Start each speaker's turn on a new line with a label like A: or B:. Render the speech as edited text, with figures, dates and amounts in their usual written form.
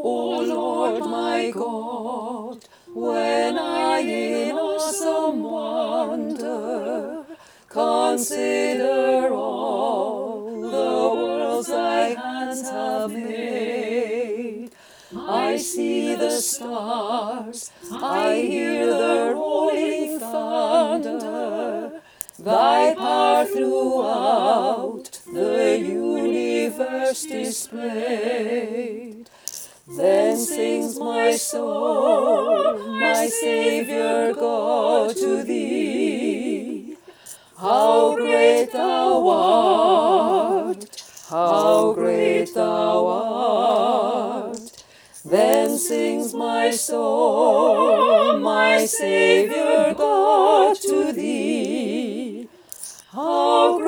A: O Lord my God, when I in awesome wonder consider all the worlds thy hands have made, I see the stars, I hear the rolling thunder, thy power throughout the universe displayed. Then sings my soul, my Saviour God, to thee. How great thou art, how great thou art. Then sings my soul, my Saviour God, to thee. How